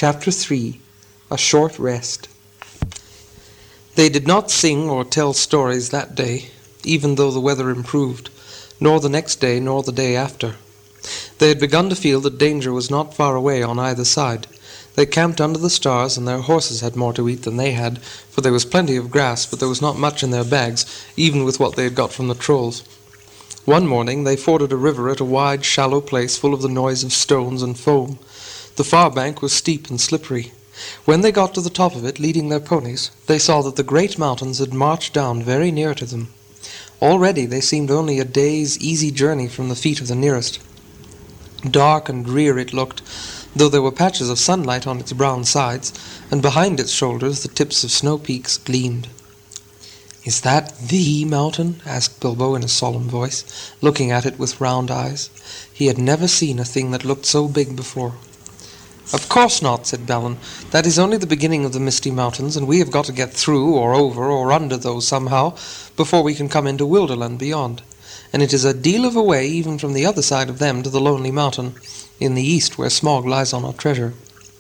Chapter 3. A Short Rest. They did not sing or tell stories that day, even though the weather improved, nor the next day nor the day after. They had begun to feel that danger was not far away on either side. They camped under the stars, and their horses had more to eat than they had, for there was plenty of grass, but there was not much in their bags, even with what they had got from the trolls. One morning they forded a river at a wide, shallow place full of the noise of stones and foam. The far bank was steep and slippery. When they got to the top of it, leading their ponies, they saw that the great mountains had marched down very near to them. Already they seemed only a day's easy journey from the feet of the nearest. Dark and drear it looked, though there were patches of sunlight on its brown sides, and behind its shoulders the tips of snow peaks gleamed. "Is that the mountain?" asked Bilbo in a solemn voice, looking at it with round eyes. He had never seen a thing that looked so big before. "Of course not," said Balin. "That is only the beginning of the Misty Mountains, and we have got to get through, or over, or under those somehow, before we can come into Wilderland beyond. And it is a deal of a way even from the other side of them to the Lonely Mountain, in the east where Smaug lies on our treasure."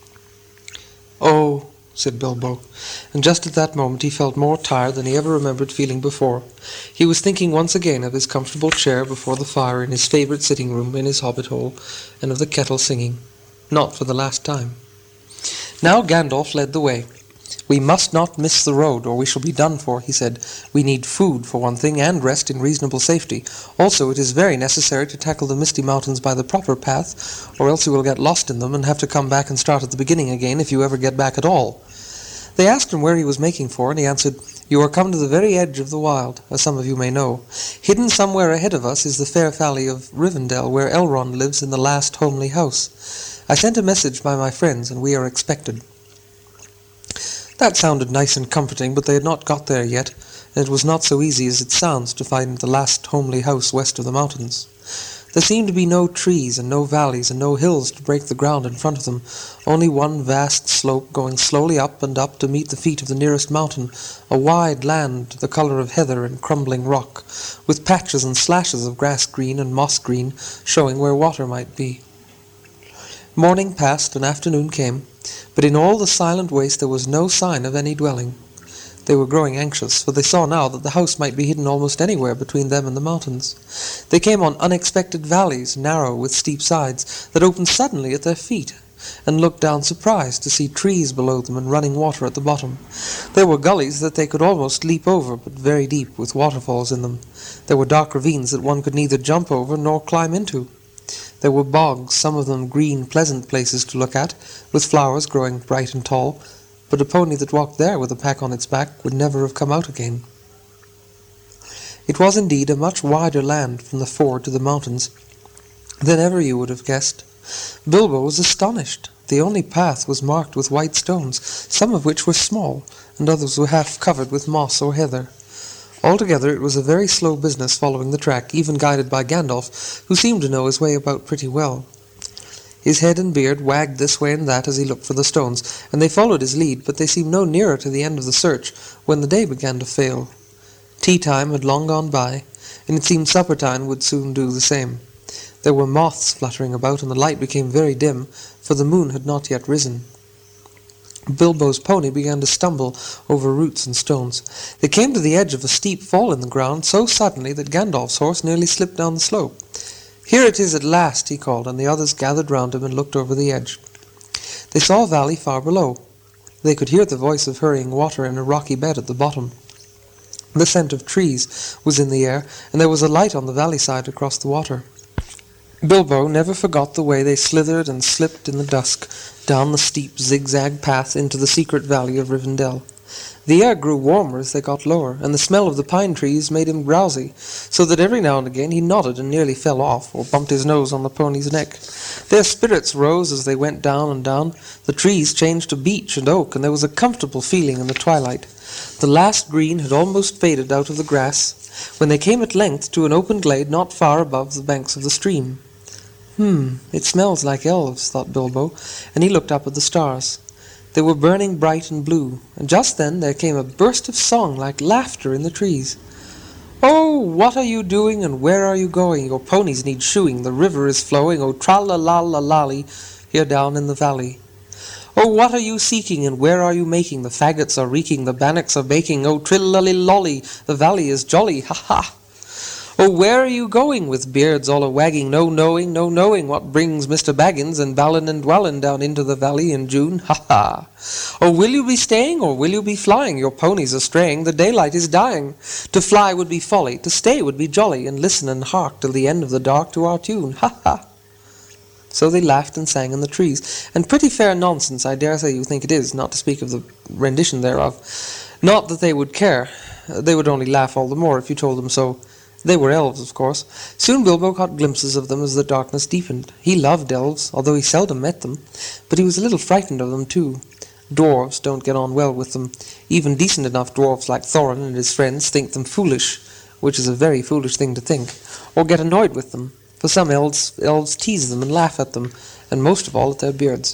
"Oh," said Bilbo, and just at that moment he felt more tired than he ever remembered feeling before. He was thinking once again of his comfortable chair before the fire in his favourite sitting-room in his hobbit hole, and of the kettle singing. Not for the last time. Now Gandalf led the way. "We must not miss the road, or we shall be done for," he said. "We need food, for one thing, and rest in reasonable safety. Also, it is very necessary to tackle the Misty Mountains by the proper path, or else you will get lost in them and have to come back and start at the beginning again if you ever get back at all." They asked him where he was making for, and he answered, "You are come to the very edge of the Wild, as some of you may know. Hidden somewhere ahead of us is the fair valley of Rivendell, where Elrond lives in the last homely house. I sent a message by my friends, and we are expected." That sounded nice and comforting, but they had not got there yet, and it was not so easy as it sounds to find the last homely house west of the mountains. There seemed to be no trees and no valleys and no hills to break the ground in front of them, only one vast slope going slowly up and up to meet the feet of the nearest mountain, a wide land the colour of heather and crumbling rock, with patches and slashes of grass green and moss green showing where water might be. Morning passed and afternoon came, but in all the silent waste there was no sign of any dwelling. They were growing anxious, for they saw now that the house might be hidden almost anywhere between them and the mountains. They came on unexpected valleys, narrow with steep sides, that opened suddenly at their feet, and looked down surprised to see trees below them and running water at the bottom. There were gullies that they could almost leap over, but very deep, with waterfalls in them. There were dark ravines that one could neither jump over nor climb into. There were bogs, some of them green, pleasant places to look at, with flowers growing bright and tall, but a pony that walked there with a pack on its back would never have come out again. It was indeed a much wider land from the ford to the mountains than ever you would have guessed. Bilbo was astonished. The only path was marked with white stones, some of which were small, and others were half covered with moss or heather. Altogether it was a very slow business following the track, even guided by Gandalf, who seemed to know his way about pretty well. His head and beard wagged this way and that as he looked for the stones, and they followed his lead, but they seemed no nearer to the end of the search when the day began to fail. Tea-time had long gone by, and it seemed supper-time would soon do the same. There were moths fluttering about, and the light became very dim, for the moon had not yet risen. Bilbo's pony began to stumble over roots and stones. They came to the edge of a steep fall in the ground so suddenly that Gandalf's horse nearly slipped down the slope. "Here it is at last," he called, and the others gathered round him and looked over the edge. They saw a valley far below. They could hear the voice of hurrying water in a rocky bed at the bottom. The scent of trees was in the air, and there was a light on the valley side across the water. Bilbo never forgot the way they slithered and slipped in the dusk down the steep zigzag path into the secret valley of Rivendell. The air grew warmer as they got lower, and the smell of the pine trees made him drowsy, so that every now and again he nodded and nearly fell off, or bumped his nose on the pony's neck. Their spirits rose as they went down and down. The trees changed to beech and oak, and there was a comfortable feeling in the twilight. The last green had almost faded out of the grass, when they came at length to an open glade not far above the banks of the stream. It smells like elves," thought Bilbo, and he looked up at the stars. They were burning bright and blue, and just then there came a burst of song like laughter in the trees. "Oh, what are you doing, and where are you going? Your ponies need shoeing, the river is flowing, oh tra-la-la-la-lally, here down in the valley." Oh, what are you seeking, and where are you making? The faggots are reeking, the bannocks are baking. Oh, trill-lolly-lolly, the valley is jolly, ha-ha! Oh, where are you going, with beards all a-wagging? No knowing what brings Mr. Baggins and Ballin and Dwallin down into the valley in June, ha-ha! Oh, will you be staying, or will you be flying? Your ponies are straying, the daylight is dying. To fly would be folly, to stay would be jolly, and listen and hark till the end of the dark to our tune, ha-ha! So they laughed and sang in the trees, and pretty fair nonsense, I dare say you think it is, not to speak of the rendition thereof. Not that they would care. They would only laugh all the more if you told them so. They were elves, of course. Soon Bilbo caught glimpses of them as the darkness deepened. He loved elves, although he seldom met them, but he was a little frightened of them too. Dwarves don't get on well with them. Even decent enough dwarves like Thorin and his friends think them foolish, which is a very foolish thing to think, or get annoyed with them, for some elves tease them and laugh at them, and most of all at their beards.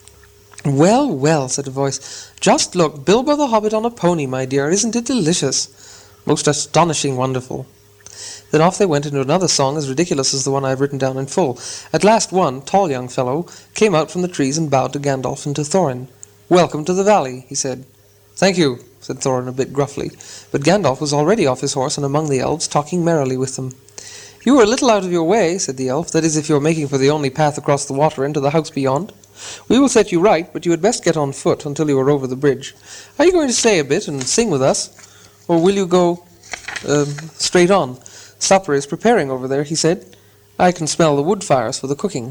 "Well, well," said a voice, "just look, Bilbo the Hobbit on a pony, my dear. Isn't it delicious? Most astonishing wonderful." Then off they went into another song as ridiculous as the one I have written down in full. At last one, tall young fellow, came out from the trees and bowed to Gandalf and to Thorin. "Welcome to the valley," he said. "Thank you," said Thorin a bit gruffly, but Gandalf was already off his horse and among the elves, talking merrily with them. "You are a little out of your way," said the elf, "that is, if you are making for the only path across the water into the house beyond. We will set you right, but you had best get on foot until you are over the bridge. Are you going to stay a bit and sing with us, or will you go straight on? Supper is preparing over there," he said. "I can smell the wood fires for the cooking."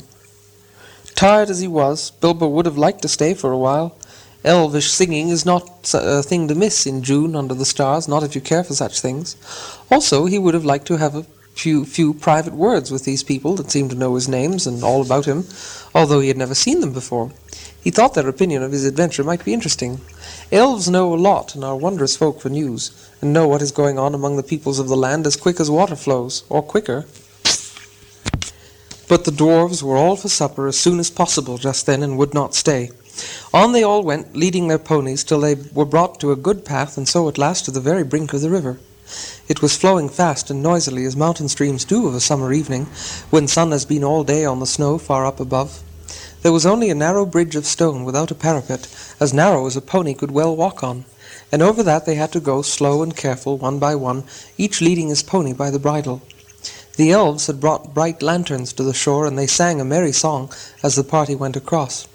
Tired as he was, Bilbo would have liked to stay for a while. Elvish singing is not a thing to miss in June under the stars, not if you care for such things. Also, he would have liked to have a few private words with these people that seemed to know his names and all about him, although he had never seen them before. He thought their opinion of his adventure might be interesting. Elves know a lot and are wondrous folk for news, and know what is going on among the peoples of the land as quick as water flows, or quicker. But the dwarves were all for supper as soon as possible just then, and would not stay. On they all went, leading their ponies, till they were brought to a good path, and so at last to the very brink of the river. It was flowing fast and noisily, as mountain streams do of a summer evening, when sun has been all day on the snow far up above. There was only a narrow bridge of stone without a parapet, as narrow as a pony could well walk on, and over that they had to go slow and careful, one by one, each leading his pony by the bridle. The elves had brought bright lanterns to the shore, and they sang a merry song as the party went across.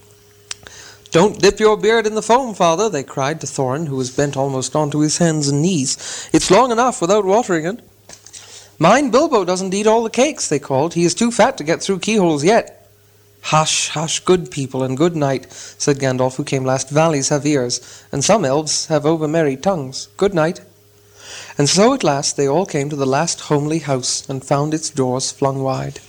"Don't dip your beard in the foam, father," they cried to Thorin, who was bent almost onto his hands and knees. "It's long enough without watering it." "Mind Bilbo doesn't eat all the cakes," they called. "He is too fat to get through keyholes yet." "Hush, hush, good people, and good night," said Gandalf, who came last. "Valleys have ears, and some elves have over-merry tongues. Good night." And so at last they all came to the last homely house, and found its doors flung wide.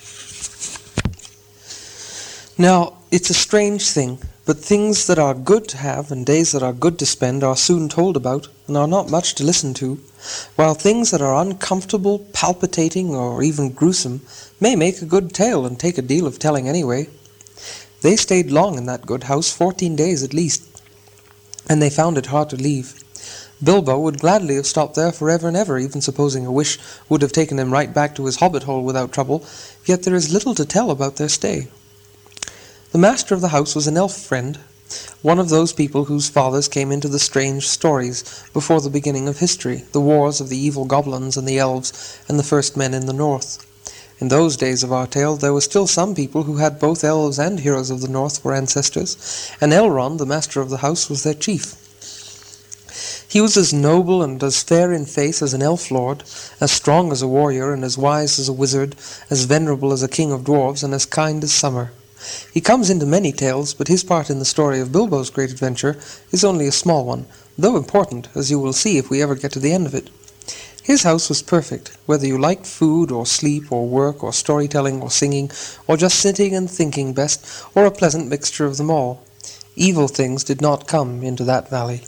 Now, it's a strange thing, but things that are good to have and days that are good to spend are soon told about, and are not much to listen to, while things that are uncomfortable, palpitating, or even gruesome may make a good tale and take a deal of telling anyway. They stayed long in that good house, 14 days at least, and they found it hard to leave. Bilbo would gladly have stopped there forever and ever, even supposing a wish would have taken him right back to his hobbit hole without trouble, yet there is little to tell about their stay. The master of the house was an elf friend, one of those people whose fathers came into the strange stories before the beginning of history, the wars of the evil goblins and the elves and the first men in the north. In those days of our tale, there were still some people who had both elves and heroes of the north for ancestors, and Elrond, the master of the house, was their chief. He was as noble and as fair in face as an elf lord, as strong as a warrior, and as wise as a wizard, as venerable as a king of dwarves, and as kind as summer. He comes into many tales, but his part in the story of Bilbo's great adventure is only a small one, though important, as you will see if we ever get to the end of it. His house was perfect, whether you liked food, or sleep, or work, or storytelling, or singing, or just sitting and thinking best, or a pleasant mixture of them all. Evil things did not come into that valley.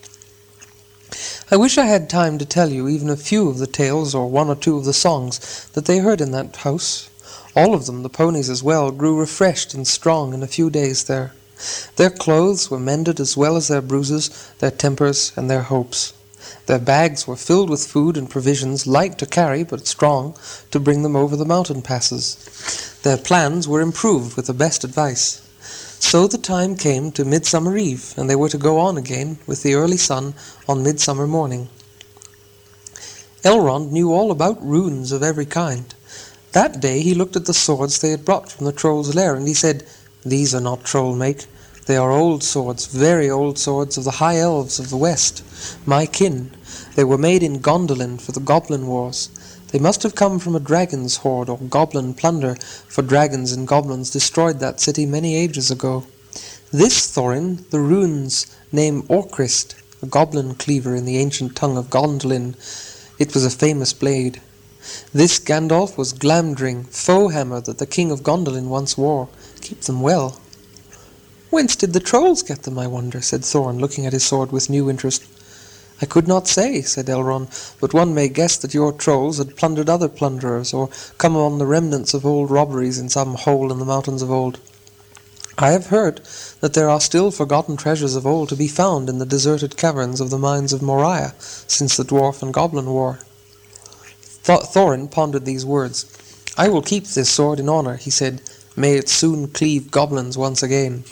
I wish I had time to tell you even a few of the tales or one or two of the songs that they heard in that house. All of them, the ponies as well, grew refreshed and strong in a few days there. Their clothes were mended as well as their bruises, their tempers, and their hopes. Their bags were filled with food and provisions, light to carry but strong to bring them over the mountain passes. Their plans were improved with the best advice. So the time came to Midsummer Eve, and they were to go on again with the early sun on midsummer morning. Elrond knew all about runes of every kind. That day he looked at the swords they had brought from the troll's lair, and he said, "These are not troll make. They are old swords, very old swords of the high elves of the west, my kin. They were made in Gondolin for the goblin wars. They must have come from a dragon's hoard or goblin plunder, for dragons and goblins destroyed that city many ages ago. This Thorin, the runes name Orcrist, a goblin cleaver in the ancient tongue of Gondolin. It was a famous blade. This Gandalf was Glamdring, foe hammer that the king of Gondolin once wore. Keep them well." "Whence did the trolls get them, I wonder?" said Thorin, looking at his sword with new interest. "I could not say," said Elrond, "but one may guess that your trolls had plundered other plunderers, or come on the remnants of old robberies in some hole in the mountains of old. I have heard that there are still forgotten treasures of old to be found in the deserted caverns of the mines of Moria, since the dwarf and goblin war." Thorin pondered these words. "I will keep this sword in honor," he said. "May it soon cleave goblins once again."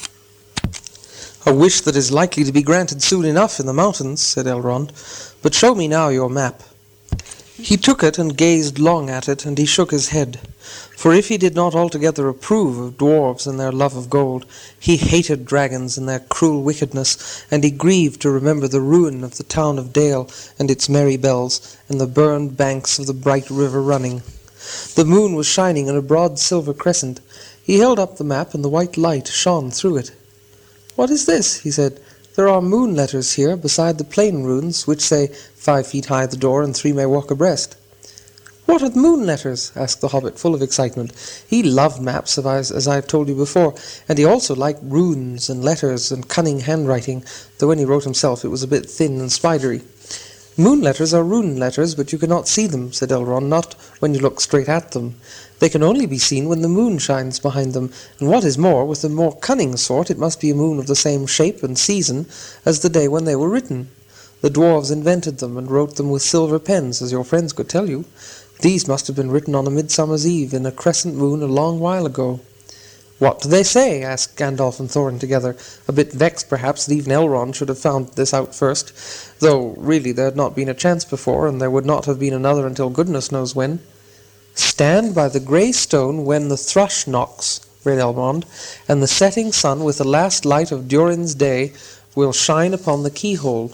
"A wish that is likely to be granted soon enough in the mountains," said Elrond. "But show me now your map." He took it and gazed long at it, and he shook his head. For if he did not altogether approve of dwarves and their love of gold, he hated dragons and their cruel wickedness, and he grieved to remember the ruin of the town of Dale and its merry bells, and the burned banks of the bright river running. The moon was shining in a broad silver crescent. He held up the map, and the white light shone through it. "What is this?" he said. "There are moon letters here beside the plain runes, which say 5 feet high the door and 3 may walk abreast." "What are the moon letters?" asked the hobbit, full of excitement. He loved maps, as I have told you before, and he also liked runes and letters and cunning handwriting, though when he wrote himself it was a bit thin and spidery. "Moon letters are rune letters, but you cannot see them," said Elrond, "not when you look straight at them. They can only be seen when the moon shines behind them, and what is more, with the more cunning sort, it must be a moon of the same shape and season as the day when they were written. The dwarves invented them, and wrote them with silver pens, as your friends could tell you. These must have been written on a midsummer's eve in a crescent moon a long while ago." "What do they say?" asked Gandalf and Thorin together, a bit vexed perhaps that even Elrond should have found this out first, though really there had not been a chance before, and there would not have been another until goodness knows when. "Stand by the grey stone when the thrush knocks," read Elrond, "and the setting sun with the last light of Durin's day will shine upon the keyhole."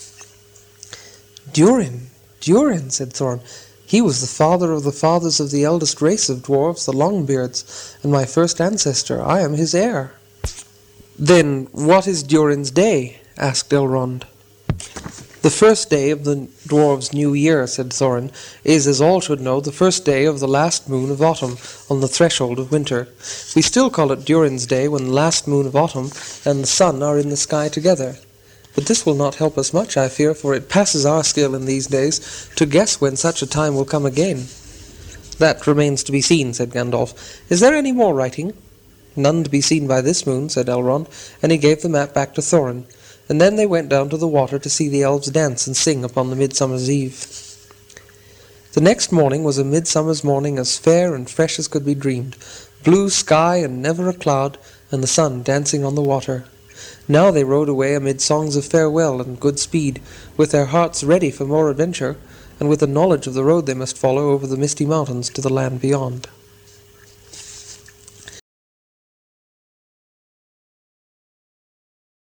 Durin, said Thorin. "He was the father of the fathers of the eldest race of dwarves, the Longbeards, and my first ancestor. I am his heir." "Then what is Durin's day?" asked Elrond. "The first day of the dwarves' new year," said Thorin, "is, as all should know, the first day of the last moon of autumn, on the threshold of winter. We still call it Durin's day when the last moon of autumn and the sun are in the sky together. But this will not help us much, I fear, for it passes our skill in these days to guess when such a time will come again." "That remains to be seen," said Gandalf. "Is there any more writing?" "None to be seen by this moon," said Elrond, and he gave the map back to Thorin. And then they went down to the water to see the elves dance and sing upon the midsummer's eve. The next morning was a midsummer's morning as fair and fresh as could be dreamed, blue sky and never a cloud, and the sun dancing on the water. Now they rode away amid songs of farewell and good speed, with their hearts ready for more adventure, and with the knowledge of the road they must follow over the misty mountains to the land beyond.